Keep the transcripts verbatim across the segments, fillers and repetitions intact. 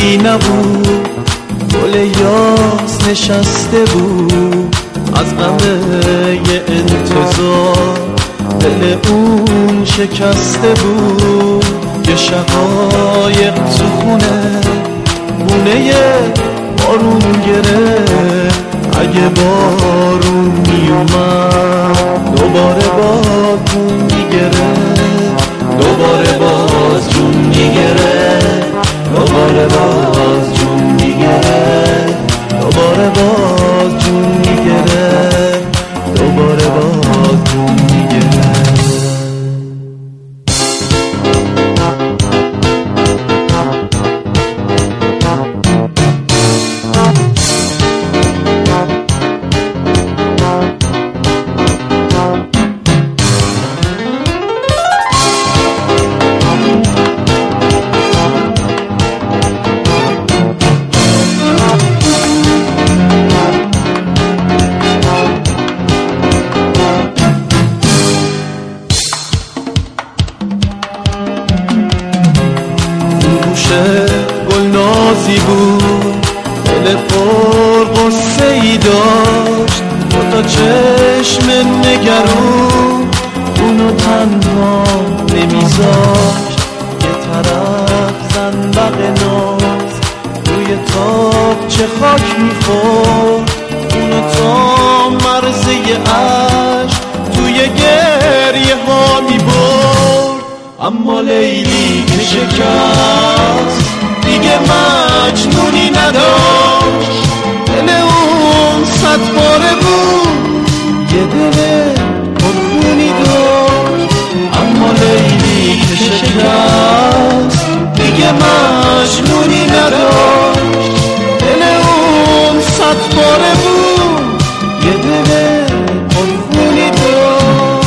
یکی نبود، گل یاس نشسته بود از غم یه انتظار، دل اون شکسته بود. یه شقایق تو خونه خونه بارون گرفت، اگه بارون میومد دوباره باز جون میگرفت، دوباره باز جون میگرفت، دوباره باز جون میگرفت، دوباره باز جون میگرفت، دوباره باز جون میگرفت. گل نازی بود، دل پر غصه ای داشت، دو تا چشم نگرون اونو تنها نمیذاشت. یه طرف زنبق ناز روی تاقچه خاک میخورد، اونو تا مرزه عشق توی گریه ها میبرد. اما لیلی که شکست دیگه مجنونی نداشت، دل اون صد باره بود، یه دل پرخونی داشت. اما لیلی که شکست دیگه مجنونی نداشت، دل اون صد باره بود، یه دل پرخونی داشت.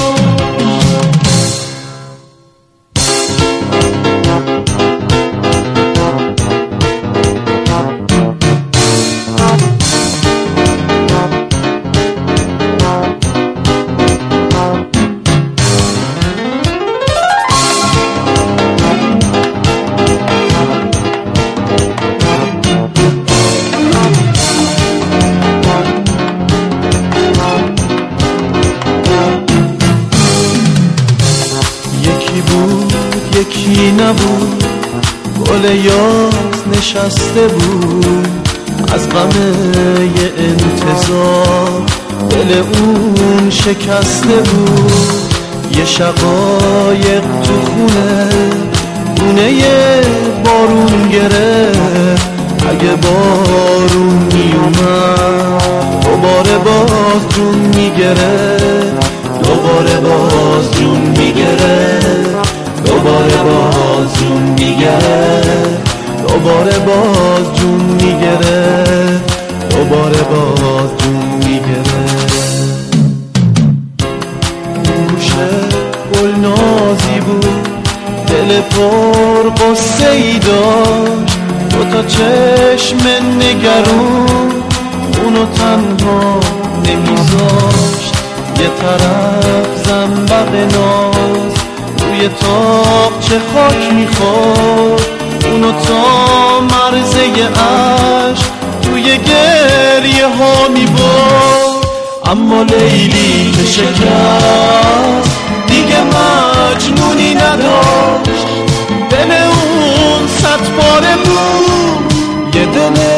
یکی نبود، گل یاس نشسته بود از غم یه انتظار، دل اون شکسته بود. یه شقایق تو خونه خونه بارون گرفت، اگه بارون میومد دوباره باز جون میگرفت، دوباره باز جون میگرفت، دوباره باز جون میگرفت، دوباره باز جون میگرفت، دوباره باز جون میگرفت. گوشه گل نازی بود، دل پر غصه ای داشت، دو تا چشم نگرون اونو تنها نمیذاشت. یه طرف زنبق ناز روی تاقچه خاک میخورد، اونو تا مرزه عشق توی گریه ها میبرد. اما لیلی که شکست دیگه مجنونی نداشت، دل اون صد باره بود، یه دل